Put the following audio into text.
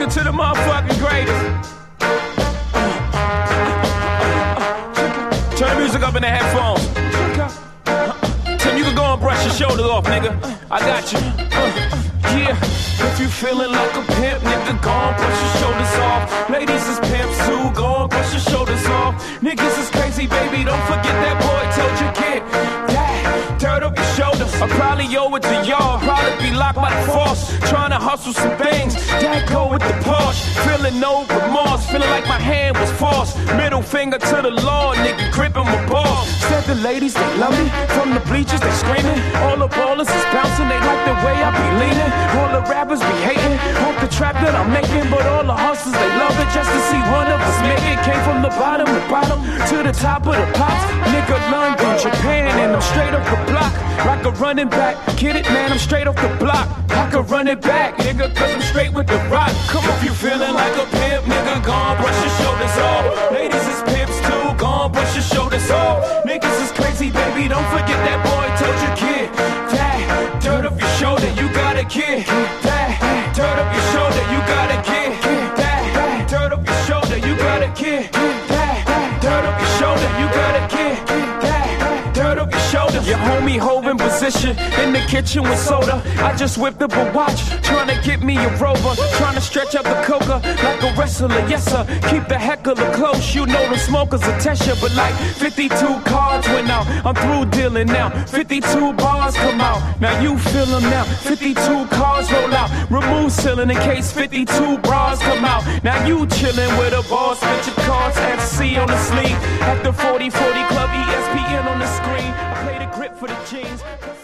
nigga, to the motherfucking greatest. Turn the music up in the headphones. Tim, you can go and brush your shoulders off, nigga. I got you. Yeah, if you feeling like a pimp, nigga, go and brush your shoulders off. Ladies is pimps too, go and brush your shoulders off. Niggas is crazy, baby, don't forget that boy told you kid. That dirt up your shoulders. I probably owe it to y'all, probably be locked by the force. Trying to hustle some things, that go with the Porsche. Feeling no remorse, feeling like my hand was forced. Middle finger to the law, nigga, gripping my ball. Said the ladies, they love me, from the bleachers, they screaming. All the ballers is bouncing, they like the way I be leaning. All the rappers be hating, hope the trap that I'm making. But all the hustlers, they love it just to see one of us make it. Came from the bottom to the top of the pops. Nigga, London, Japan, and I'm straight off the block. Like a running back, get it, man, I'm straight off the block. I can run it back, nigga, cause I'm straight with the rock. Come on, if you feeling like a pimp, nigga, gone, brush your shoulders off. Ladies is pimps too, gone, brush your shoulders off. Niggas is crazy, baby, don't forget that boy told you kid. That dirt off your shoulder, you got a kid. That dirt off your shoulder, you got a kid. That dirt off your shoulder, you got a kid. That dirt off your shoulder, you got a kid. That dirt off your shoulder. Your homie holding position in the kitchen with soda. I just whipped up a watch, trying to get me a Rover. Trying to stretch out the coca like a wrestler, yes sir. Keep the heckler close, you know the smokers will test you. But like 52 cards went out, I'm through dealing now. 52 bars come out, now you feel them now. 52 cars roll out, remove ceiling in case 52 bras come out. Now you chillin' with a boss, spit your cards, FC on the sleeve. At the 40-40 club, ESPN on the screen. I play the grip for the jeans.